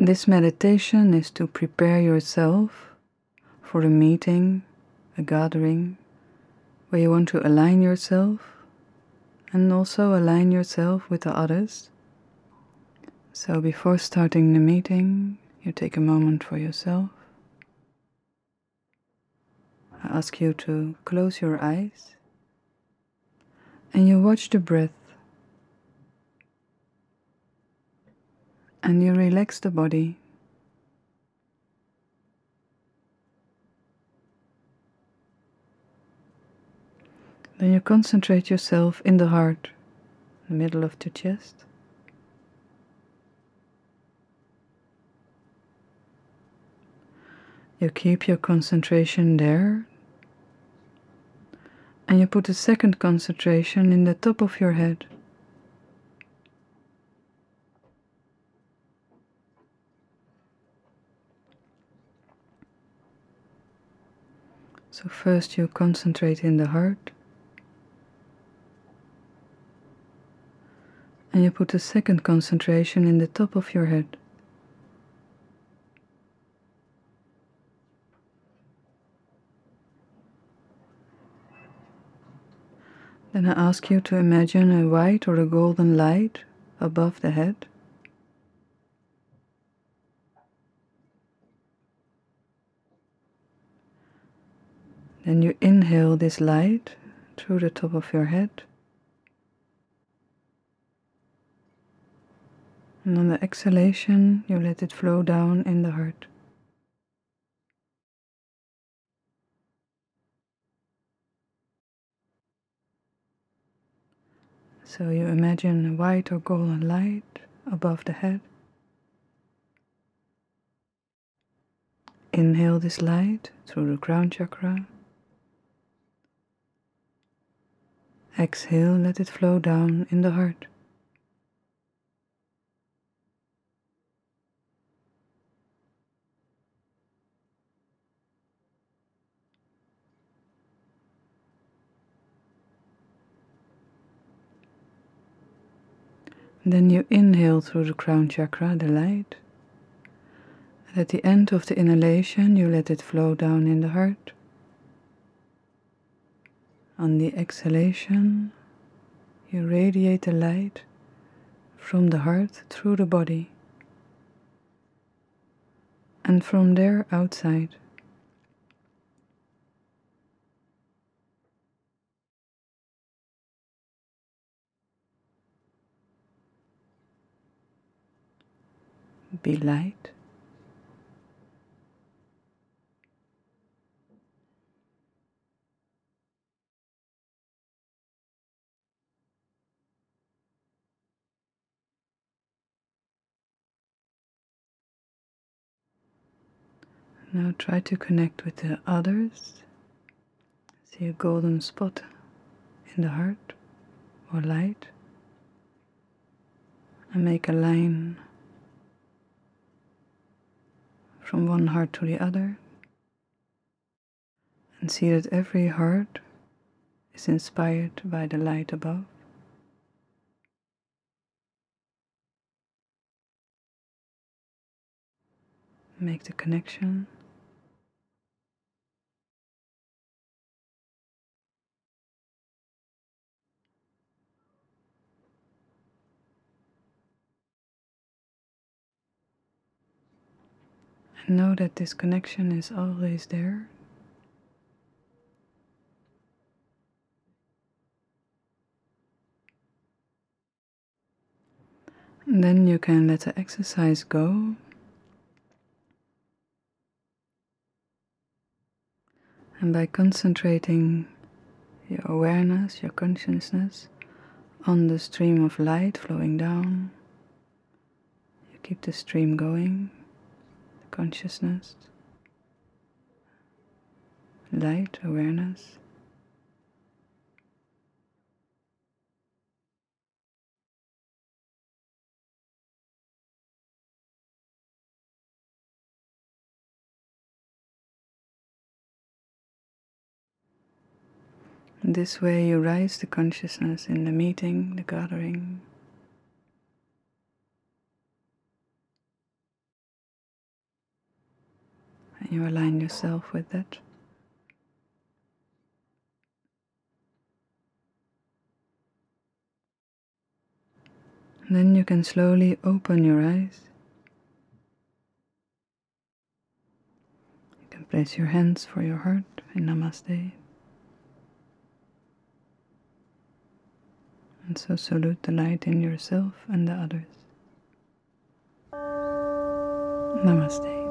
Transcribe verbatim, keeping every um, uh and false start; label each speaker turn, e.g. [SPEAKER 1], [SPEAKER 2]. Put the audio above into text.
[SPEAKER 1] This meditation is to prepare yourself for a meeting, a gathering, where you want to align yourself and also align yourself with the others. So before starting the meeting, you take a moment for yourself. I ask you to close your eyes and you watch the breath and you relax the body. Then you concentrate yourself in the heart, the middle of the chest. You keep your concentration there, and you put a second concentration in the top of your head. So first you concentrate in the heart, and you put a second concentration in the top of your head. Then I ask you to imagine a white or a golden light above the head. Then you inhale this light through the top of your head. And on the exhalation, you let it flow down in the heart. So you imagine a white or golden light above the head. Inhale this light through the crown chakra. Exhale, let it flow down in the heart. Then you inhale through the crown chakra, the light. And at the end of the inhalation, you let it flow down in the heart. On the exhalation, you radiate the light from the heart through the body. And from there outside. Be light. Now try to connect with the others. See a golden spot in the heart or light. And make a line from one heart to the other. And see that every heart is inspired by the light above. Make the connection. And know that this connection is always there. And then you can let the exercise go. And by concentrating your awareness, your consciousness on the stream of light flowing down, you keep the stream going, the consciousness, light, awareness. And this way you rise the consciousness in the meeting, the gathering. You align yourself with that. And then you can slowly open your eyes. You can place your hands for your heart in Namaste. And so salute the light in yourself and the others. Namaste.